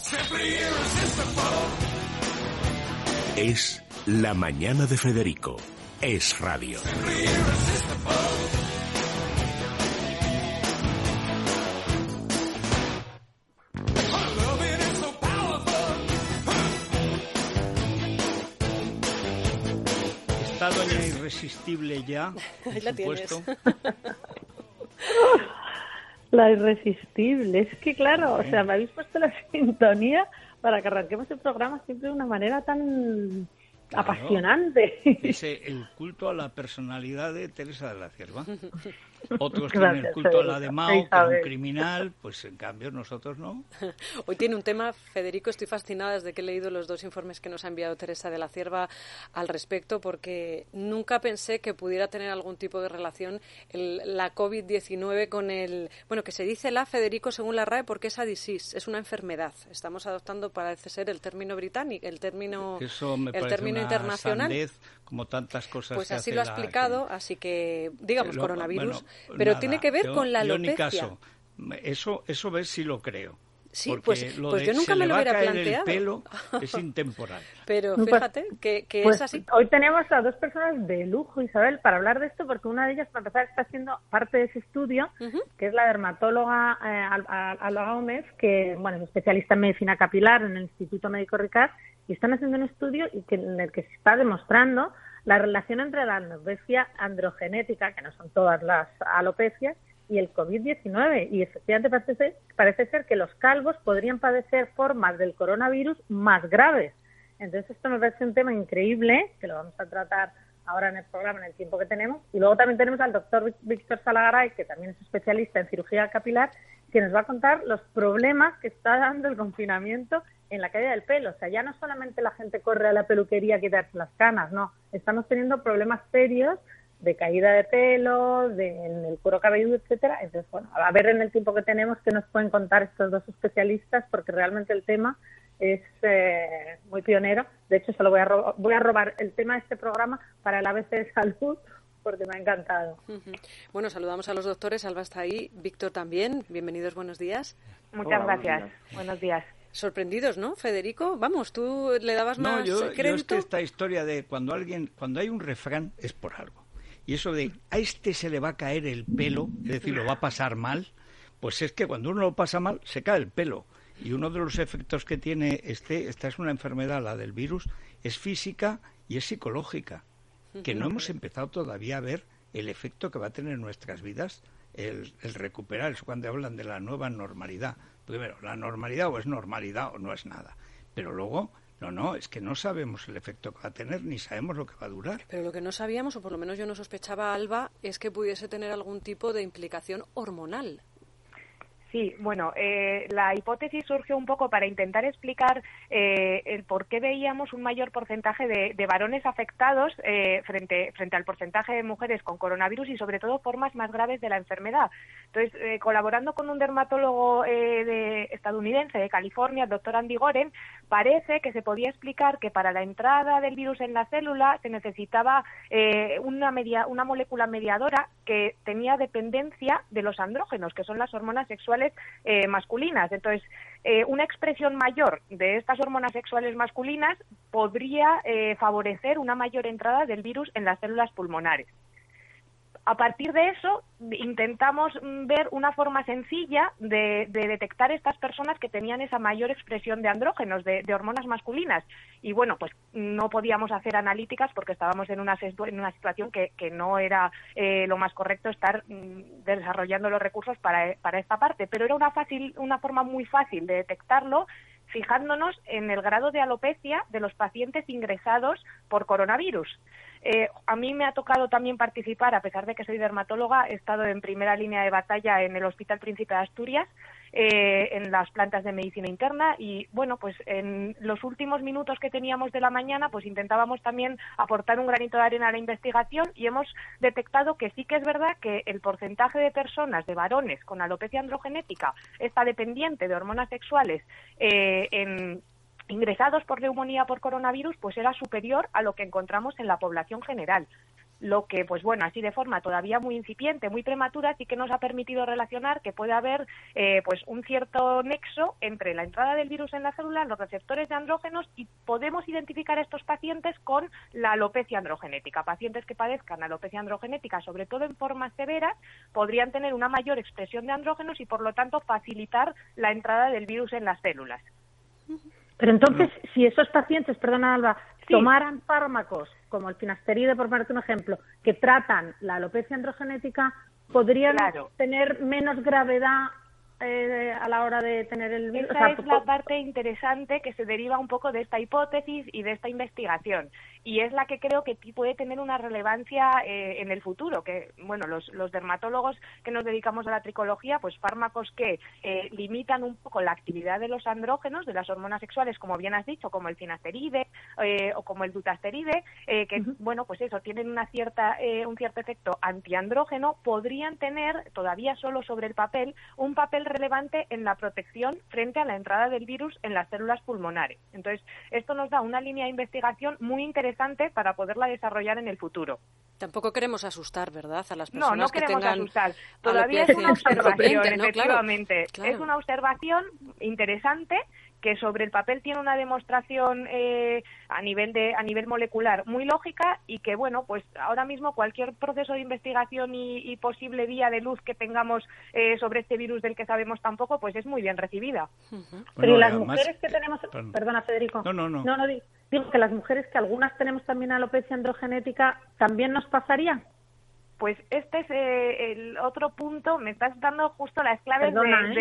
Es La Mañana de Federico. Es radio. Está doña Irresistible ya, Ahí la supuesto. La Irresistible, es que claro, o sea, me habéis puesto la sintonía para que arranquemos el programa siempre de una manera tan apasionante. Es el culto a la personalidad de Teresa de la Cierva. Otros Gracias, tienen el culto a la Federico. de Mao, que es un Isabel. criminal, pues en cambio nosotros no. Hoy tiene un tema, Federico, estoy fascinada desde que he leído los 2 informes que nos ha enviado Teresa de la Cierva al respecto, porque nunca pensé que pudiera tener algún tipo de relación la COVID-19 con el... Bueno, que se dice Federico, según la RAE, porque es a disease, es una enfermedad. Estamos adoptando, parece ser, el término británico, el término una internacional. Sandez, como tantas cosas pues que así hace lo ha explicado, así que, digamos, coronavirus, nada, pero tiene que ver con la yo alopecia. ni caso. Eso ver si lo creo. Sí, porque pues lo yo nunca me lo hubiera planteado. El pelo es intemporal. Pero fíjate que pues, es así. Hoy tenemos a 2 personas de lujo, Isabel, para hablar de esto, porque una de ellas, para empezar, está haciendo parte de ese estudio, que es la dermatóloga Alba Gómez, que bueno, es especialista en medicina capilar en el Instituto Médico Ricard, y están haciendo un estudio en el que se está demostrando la relación entre la alopecia androgenética, que no son todas las alopecias, y el COVID-19. Y efectivamente parece ser que los calvos podrían padecer formas del coronavirus más graves. Entonces esto me parece un tema increíble, que lo vamos a tratar ahora en el programa, en el tiempo que tenemos. Y luego también tenemos al doctor Víctor Salagaray, que también es especialista en cirugía capilar, que nos va a contar los problemas que está dando el confinamiento en la caída del pelo. O sea, ya no solamente la gente corre a la peluquería a quitarse las canas, no. Estamos teniendo problemas serios de caída de pelo, en el cuero cabelludo, etcétera. Entonces, bueno, a ver en el tiempo que tenemos qué nos pueden contar estos 2 especialistas, porque realmente el tema es muy pionero. De hecho, se lo voy a robar el tema de este programa para el ABC de Salud, porque me ha encantado. Bueno, saludamos a los doctores. Alba está ahí, Víctor también. Bienvenidos, buenos días. Muchas gracias. Buenos días. Sorprendidos, ¿no, Federico? Vamos, tú le dabas más yo crédito. esta historia de cuando hay un refrán es por algo. Y eso de a este se le va a caer el pelo, es decir, lo va a pasar mal, pues es que cuando uno lo pasa mal se cae el pelo. Y uno de los efectos que tiene esta es una enfermedad, la del virus, es física y es psicológica, que no hemos empezado todavía a ver el efecto que va a tener en nuestras vidas el recuperar. Eso cuando hablan de la nueva normalidad. Primero, la normalidad o es normalidad o no es nada. Pero luego, no, es que no sabemos el efecto que va a tener ni sabemos lo que va a durar. Pero lo que no sabíamos, o por lo menos yo no sospechaba, Alba, es que pudiese tener algún tipo de implicación hormonal. Sí, bueno, la hipótesis surgió un poco para intentar explicar el por qué veíamos un mayor porcentaje de varones afectados frente al porcentaje de mujeres con coronavirus y sobre todo formas más graves de la enfermedad. Entonces, colaborando con un dermatólogo estadounidense de California, el doctor Andy Goren, parece que se podía explicar que para la entrada del virus en la célula se necesitaba una molécula mediadora que tenía dependencia de los andrógenos, que son las hormonas sexuales masculinas. Entonces, una expresión mayor de estas hormonas sexuales masculinas podría favorecer una mayor entrada del virus en las células pulmonares. A partir de eso, intentamos ver una forma sencilla de detectar estas personas que tenían esa mayor expresión de andrógenos, de hormonas masculinas. Y bueno, pues no podíamos hacer analíticas porque estábamos en una situación que no era lo más correcto estar desarrollando los recursos para esta parte. Pero era una forma muy fácil de detectarlo, fijándonos en el grado de alopecia de los pacientes ingresados por coronavirus. A mí me ha tocado también participar, a pesar de que soy dermatóloga, he estado en primera línea de batalla en el Hospital Príncipe de Asturias, en las plantas de medicina interna y, bueno, pues en los últimos minutos que teníamos de la mañana, pues intentábamos también aportar un granito de arena a la investigación y hemos detectado que sí que es verdad que el porcentaje de personas, de varones con alopecia androgenética, está dependiente de hormonas sexuales ingresados por neumonía por coronavirus, pues era superior a lo que encontramos en la población general. lo que, pues bueno, así de forma todavía muy incipiente, muy prematura, sí que nos ha permitido relacionar que puede haber pues un cierto nexo entre la entrada del virus en la célula, los receptores de andrógenos, y podemos identificar a estos pacientes con la alopecia androgenética. Pacientes que padezcan alopecia androgenética, sobre todo en formas severas, podrían tener una mayor expresión de andrógenos y, por lo tanto, facilitar la entrada del virus en las células. Pero entonces, si esos pacientes, perdona Alba, sí, tomaran fármacos como el finasteride, por ponerte un ejemplo, que tratan la alopecia androgenética, ¿podrían tener menos gravedad a la hora de tener el virus? Esa es la parte interesante que se deriva un poco de esta hipótesis y de esta investigación, y es la que creo que puede tener una relevancia en el futuro, que bueno, los dermatólogos que nos dedicamos a la tricología, pues fármacos que limitan un poco la actividad de los andrógenos, de las hormonas sexuales, como bien has dicho, como el finasteride o como el dutasteride, que bueno, pues eso, tienen un cierto efecto antiandrógeno, podrían tener, todavía solo sobre el papel, un papel relevante en la protección frente a la entrada del virus en las células pulmonares. Entonces, esto nos da una línea de investigación muy interesante para poderla desarrollar en el futuro. Tampoco queremos asustar, ¿verdad?, a las personas no que queremos tengan asustar. Todavía es una observación, efectivamente. Claro. Es una observación interesante que sobre el papel tiene una demostración a nivel molecular muy lógica, y que bueno, pues ahora mismo cualquier proceso de investigación y posible vía de luz que tengamos sobre este virus del que sabemos tan poco, pues es muy bien recibida. Pero las mujeres que tenemos, perdona Federico, no, digo que las mujeres que algunas tenemos también alopecia androgenética, ¿también nos pasaría? Pues este es el otro punto, me estás dando justo las claves. Perdona,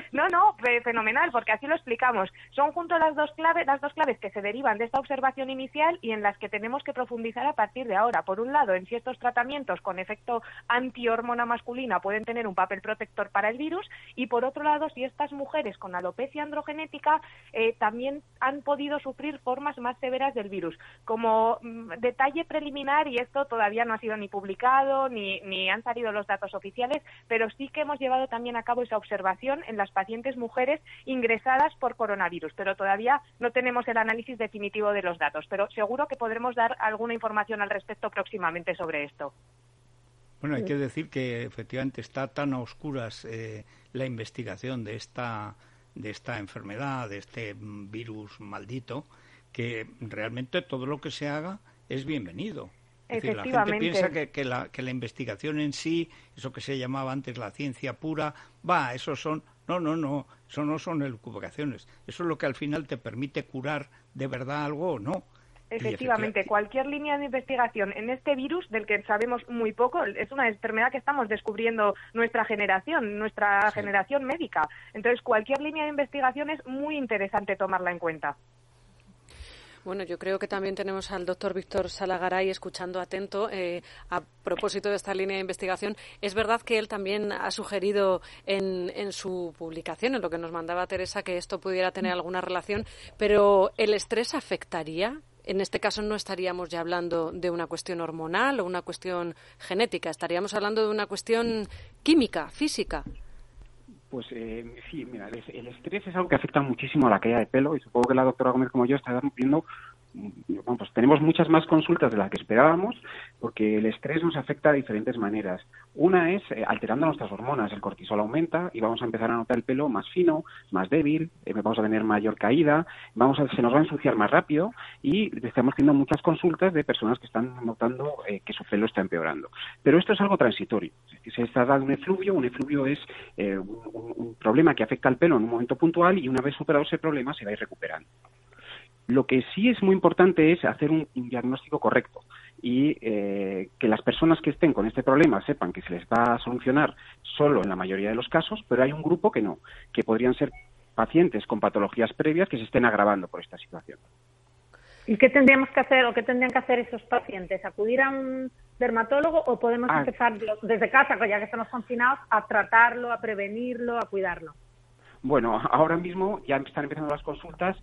Fenomenal, porque así lo explicamos. Son junto las dos claves que se derivan de esta observación inicial y en las que tenemos que profundizar a partir de ahora. Por un lado, en si estos tratamientos con efecto antihormona masculina pueden tener un papel protector para el virus, y por otro lado, si estas mujeres con alopecia androgenética también han podido sufrir formas más severas del virus. Como detalle preliminar, y esto todavía no ha sido ni publicado, ni han salido los datos oficiales, pero sí que hemos llevado también a cabo esa observación en las pacientes mujeres ingresadas por coronavirus, pero todavía no tenemos el análisis definitivo de los datos, pero seguro que podremos dar alguna información al respecto próximamente sobre esto. Bueno, hay que decir que efectivamente está tan a oscuras la investigación de esta enfermedad, de este virus maldito, que realmente todo lo que se haga es bienvenido. Es decir, la gente piensa que la investigación en sí, eso que se llamaba antes la ciencia pura, eso son... No, eso no son elucubraciones. Eso es lo que al final te permite curar de verdad algo o no. Efectivamente, cualquier línea de investigación en este virus, del que sabemos muy poco, es una enfermedad que estamos descubriendo nuestra generación médica. Entonces, cualquier línea de investigación es muy interesante tomarla en cuenta. Bueno, yo creo que también tenemos al doctor Víctor Salagaray escuchando atento a propósito de esta línea de investigación. Es verdad que él también ha sugerido en su publicación, en lo que nos mandaba Teresa, que esto pudiera tener alguna relación, pero ¿el estrés afectaría? En este caso no estaríamos ya hablando de una cuestión hormonal o una cuestión genética, estaríamos hablando de una cuestión química, física. Pues sí, mira, el estrés es algo que afecta muchísimo a la caída de pelo, y supongo que la doctora Gómez, como yo, está viendo, bueno, pues tenemos muchas más consultas de las que esperábamos, porque el estrés nos afecta de diferentes maneras. Una es alterando nuestras hormonas. El cortisol aumenta y vamos a empezar a notar el pelo más fino, más débil, vamos a tener mayor caída, se nos va a ensuciar más rápido, y estamos teniendo muchas consultas de personas que están notando que su pelo está empeorando. Pero esto es algo transitorio. Se está dando un efluvio es un problema que afecta al pelo en un momento puntual, y una vez superado ese problema se va a ir recuperando. Lo que sí es muy importante es hacer un diagnóstico correcto, y que las personas que estén con este problema sepan que se les va a solucionar solo en la mayoría de los casos, pero hay un grupo que no, que podrían ser pacientes con patologías previas que se estén agravando por esta situación. ¿Y qué tendríamos que hacer o qué tendrían que hacer esos pacientes? ¿Acudir a un dermatólogo o podemos empezar desde casa, ya que estamos confinados, a tratarlo, a prevenirlo, a cuidarlo? Bueno, ahora mismo ya están empezando las consultas.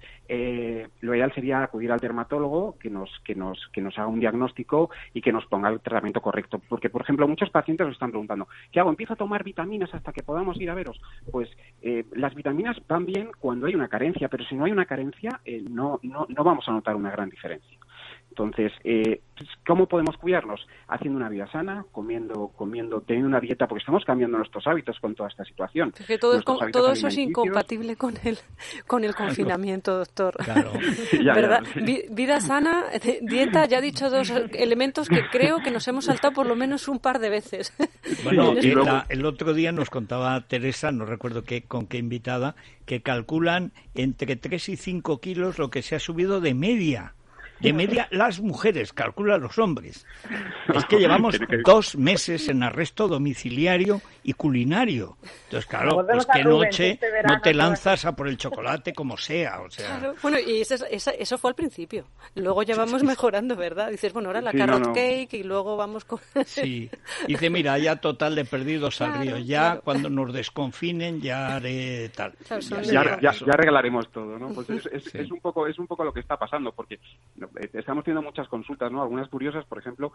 Lo ideal sería acudir al dermatólogo que nos haga un diagnóstico y que nos ponga el tratamiento correcto. Porque, por ejemplo, muchos pacientes nos están preguntando, ¿qué hago? ¿Empiezo a tomar vitaminas hasta que podamos ir a veros? Pues las vitaminas van bien cuando hay una carencia, pero si no hay una carencia no vamos a notar una gran diferencia. Entonces, ¿cómo podemos cuidarnos? Haciendo una vida sana, comiendo, teniendo una dieta, porque estamos cambiando nuestros hábitos con toda esta situación. Es que todo eso es incompatible con el confinamiento, doctor. Claro. Sí, ¿Verdad? sí. Vida sana, dieta, ya ha dicho dos elementos que creo que nos hemos saltado por lo menos un par de veces. Bueno, y luego... el otro día nos contaba Teresa, no recuerdo con qué invitada, que calculan entre 3 y 5 kilos lo que se ha subido de media. De media las mujeres, calcula los hombres. Es que llevamos 2 meses en arresto domiciliario y culinario. Entonces, claro, pues qué noche no te lanzas a por el chocolate como sea. O sea. Claro. Bueno, y eso fue al principio. Luego ya vamos mejorando, ¿verdad? Dices, bueno, ahora la carrot cake y luego vamos con... Sí, dice, mira, ya total de perdidos al río. Ya cuando nos desconfinen ya haré tal. Claro, ya arreglaremos todo, ¿no? Pues es un poco lo que está pasando, porque estamos teniendo muchas consultas, ¿no? Algunas curiosas, por ejemplo,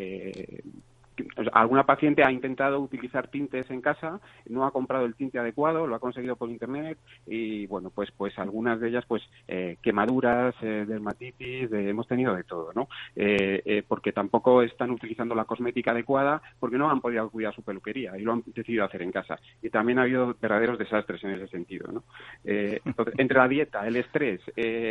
alguna paciente ha intentado utilizar tintes en casa, no ha comprado el tinte adecuado, lo ha conseguido por internet y bueno, pues algunas de ellas quemaduras, dermatitis, hemos tenido de todo, ¿no? Porque tampoco están utilizando la cosmética adecuada, porque no han podido cuidar su peluquería y lo han decidido hacer en casa. Y también ha habido verdaderos desastres en ese sentido, ¿no? Entonces, entre la dieta, el estrés,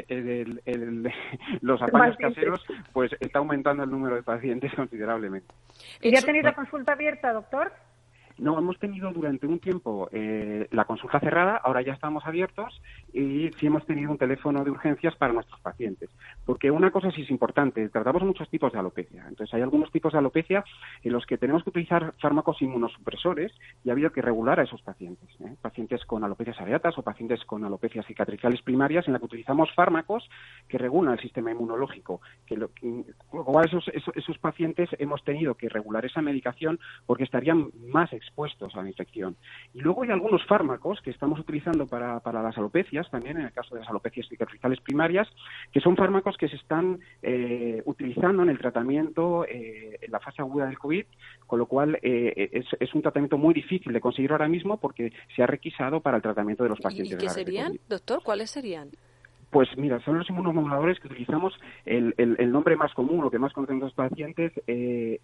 los apaños caseros, pues está aumentando el número de pacientes considerablemente. ¿Y ya tenéis la consulta abierta, doctor? No, hemos tenido durante un tiempo la consulta cerrada, ahora ya estamos abiertos y sí hemos tenido un teléfono de urgencias para nuestros pacientes. Porque una cosa sí es importante, tratamos muchos tipos de alopecia. Entonces hay algunos tipos de alopecia en los que tenemos que utilizar fármacos inmunosupresores y ha habido que regular a esos pacientes. Pacientes con alopecias areatas o pacientes con alopecias cicatriciales primarias en la que utilizamos fármacos que regulan el sistema inmunológico. Esos pacientes hemos tenido que regular esa medicación porque estarían más expuestos a la infección. Y luego hay algunos fármacos que estamos utilizando para las alopecias, también en el caso de las alopecias cicatriciales primarias, que son fármacos que se están utilizando en el tratamiento en la fase aguda del COVID, con lo cual es un tratamiento muy difícil de conseguir ahora mismo porque se ha requisado para el tratamiento de los pacientes. ¿Y qué serían, doctor? ¿Cuáles serían? Pues mira, son los inmunomoduladores que utilizamos. El nombre más común, lo que más conocen los pacientes, es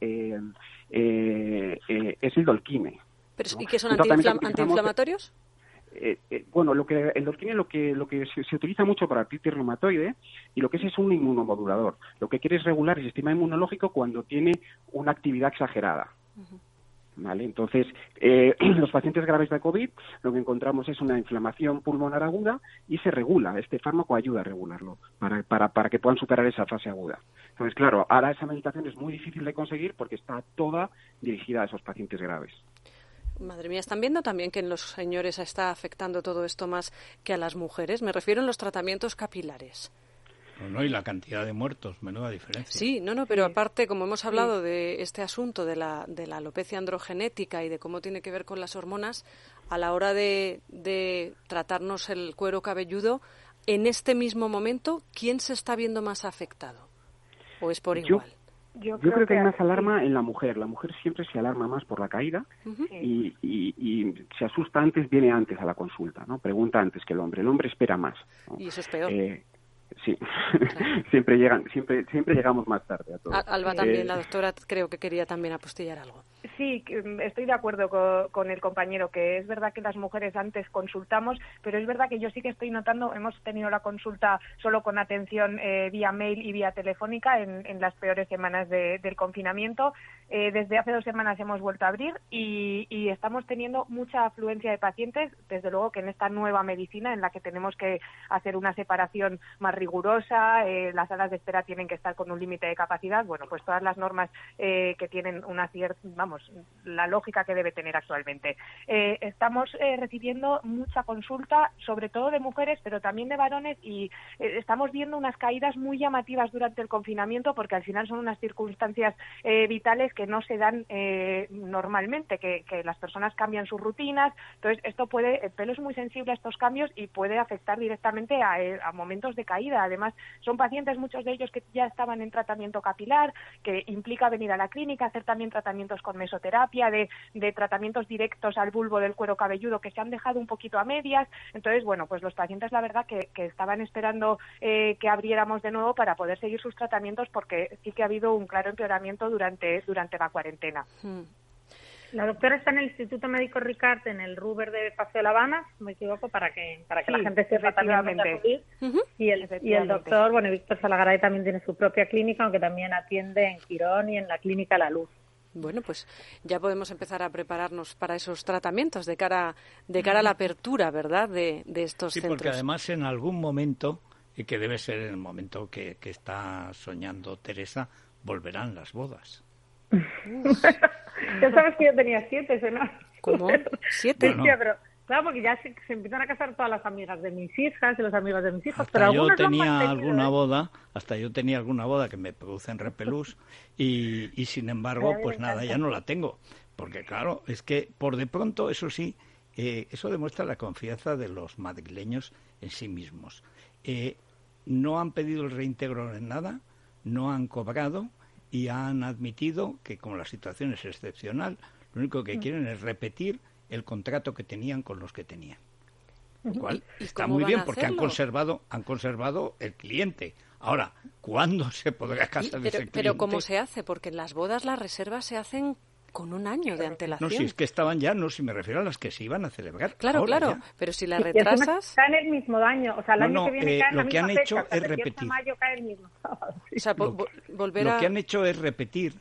el Dolquine. ¿Pero, ¿no? ¿Y qué son antiinflamatorios? Bueno, el Dolquine lo que se utiliza mucho para artritis reumatoide y lo que es un inmunomodulador. Lo que quiere es regular el sistema inmunológico cuando tiene una actividad exagerada. Uh-huh. ¿Vale? Entonces, los pacientes graves de COVID lo que encontramos es una inflamación pulmonar aguda y se regula. Este fármaco ayuda a regularlo para que puedan superar esa fase aguda. Entonces, claro, ahora esa medicación es muy difícil de conseguir porque está toda dirigida a esos pacientes graves. Madre mía, ¿están viendo también que en los señores está afectando todo esto más que a las mujeres? Me refiero en los tratamientos capilares. No, y la cantidad de muertos, menuda diferencia. Sí, pero aparte, como hemos hablado de este asunto de la alopecia androgenética y de cómo tiene que ver con las hormonas, a la hora de tratarnos el cuero cabelludo, en este mismo momento, ¿quién se está viendo más afectado? ¿O es por igual? Yo creo que hay más alarma en la mujer. La mujer siempre se alarma más por la caída y se asusta antes, viene antes a la consulta, ¿no? Pregunta antes que el hombre. El hombre espera más, ¿no? Y eso es peor. Sí, claro. siempre llegamos más tarde a todo. Alba también, la doctora creo que quería también apostillar algo. Sí, estoy de acuerdo con el compañero, que es verdad que las mujeres antes consultamos, pero es verdad que yo sí que estoy notando, hemos tenido la consulta solo con atención vía mail y vía telefónica en las peores semanas del confinamiento. Desde hace 2 semanas hemos vuelto a abrir y estamos teniendo mucha afluencia de pacientes, desde luego que en esta nueva medicina en la que tenemos que hacer una separación más rigurosa, las salas de espera tienen que estar con un límite de capacidad, bueno, pues todas las normas que tienen una cierta, la lógica que debe tener actualmente. Estamos recibiendo mucha consulta, sobre todo de mujeres, pero también de varones, y estamos viendo unas caídas muy llamativas durante el confinamiento, porque al final son unas circunstancias vitales que no se dan normalmente, que las personas cambian sus rutinas. Entonces, el pelo es muy sensible a estos cambios y puede afectar directamente a momentos de caída. Además, son pacientes, muchos de ellos, que ya estaban en tratamiento capilar, que implica venir a la clínica, hacer también tratamientos con mesoterapia, de tratamientos directos al bulbo del cuero cabelludo que se han dejado un poquito a medias. Entonces, bueno, pues los pacientes la verdad que estaban esperando que abriéramos de nuevo para poder seguir sus tratamientos, porque sí que ha habido un claro empeoramiento durante la cuarentena. La doctora está en el Instituto Médico Ricard, en el Ruber de Paseo de la Habana, si no me equivoco, para que la gente sepa también dónde acudir. Y el doctor, bueno, Víctor Salagaray también tiene su propia clínica, aunque también atiende en Quirón y en la Clínica La Luz. Bueno, pues ya podemos empezar a prepararnos para esos tratamientos de cara a la apertura, ¿verdad?, de estos centros. Sí, porque además en algún momento, y que debe ser el momento que está soñando Teresa, volverán las bodas. Ya sabes que yo tenía 7, ¿no? ¿Cómo? 7. Sí, pero claro, porque ya se empiezan a casar todas las amigas de mis hijas y los amigos de mis hijos. Hasta pero yo tenía alguna boda que me producen repelús y sin embargo, pues nada, ya no la tengo. Porque claro, es que por de pronto, eso sí, eso demuestra la confianza de los madrileños en sí mismos. No han pedido el reintegro en nada, no han cobrado y han admitido que, como la situación es excepcional, lo único que quieren es repetir el contrato que tenían con los que tenían. Lo cual está muy bien porque han conservado el cliente. Ahora, ¿cuándo se podrá casar ese cliente? Pero ¿cómo se hace? Porque en las bodas las reservas se hacen con un año de antelación. No, si es que estaban ya, no, si me refiero a las que se iban a celebrar. Claro, ahora, claro, ya. pero si las retrasas... Caen el mismo año, o sea, el año que viene cae lo que han hecho es repetir. De mayo cae el mismo sábado. O sea, lo que han hecho es repetir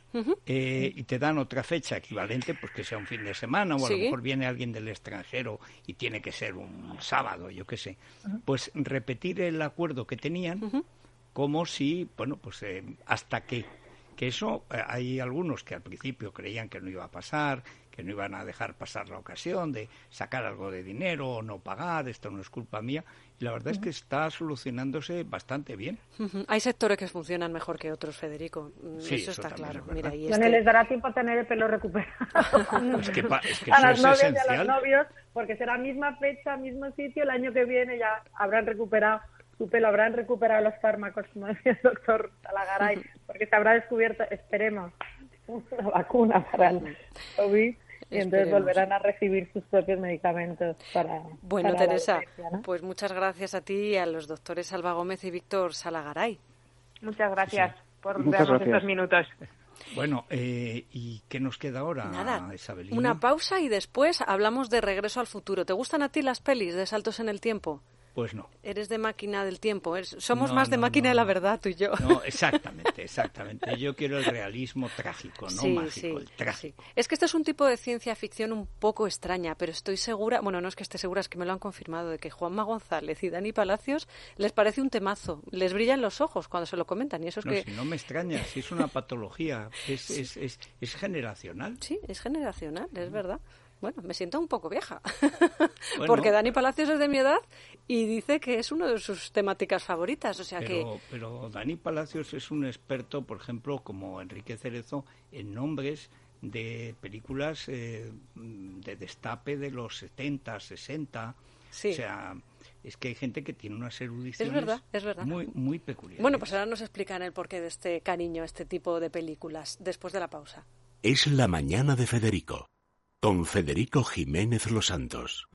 y te dan otra fecha equivalente, pues que sea un fin de semana o a lo mejor viene alguien del extranjero y tiene que ser un sábado, yo qué sé. Pues repetir el acuerdo que tenían como si, bueno, pues hasta que eso, hay algunos que al principio creían que no iba a pasar, que no iban a dejar pasar la ocasión de sacar algo de dinero o no pagar, esto no es culpa mía, y la verdad es que está solucionándose bastante bien. Hay sectores que funcionan mejor que otros, Federico, sí, eso está claro. Mira, no les dará tiempo a tener el pelo recuperado. Es que a las eso es novias esencial. Y a los novios, porque será misma fecha, mismo sitio, el año que viene ya habrán recuperado su pelo, habrán recuperado los fármacos, como decía el doctor Salagaray, porque se habrá descubierto, esperemos, una vacuna para el COVID y entonces volverán a recibir sus propios medicamentos para... Bueno, para Teresa, ¿no? pues muchas gracias a ti y a los doctores Alba Gómez y Víctor Salagaray. Muchas gracias por darnos estos minutos. Bueno, ¿y qué nos queda ahora, Nada, Isabelina? una pausa y después hablamos de Regreso al Futuro. ¿Te gustan a ti las pelis de saltos en el tiempo? Pues no. Eres de máquina del tiempo. Somos más de máquina de la verdad, tú y yo. No, exactamente. Yo quiero el realismo trágico, no mágico, el trágico. Sí. Es que esto es un tipo de ciencia ficción un poco extraña, pero estoy segura, bueno, no es que esté segura, es que me lo han confirmado, de que Juanma González y Dani Palacios les parece un temazo. Les brillan los ojos cuando se lo comentan. Y eso es que... Si no me extraña, si es una patología, es generacional. Sí, es generacional, es verdad. Bueno, me siento un poco vieja, bueno, porque Dani Palacios es de mi edad y dice que es una de sus temáticas favoritas, o sea Pero Dani Palacios es un experto, por ejemplo, como Enrique Cerezo, en nombres de películas de destape de los 70, 60, sí. O sea, es que hay gente que tiene unas erudiciones es verdad. muy, muy peculiares. Bueno, pues ahora nos explican el porqué de este cariño a este tipo de películas, después de la pausa. Es la mañana de Federico, con Federico Jiménez Los Santos.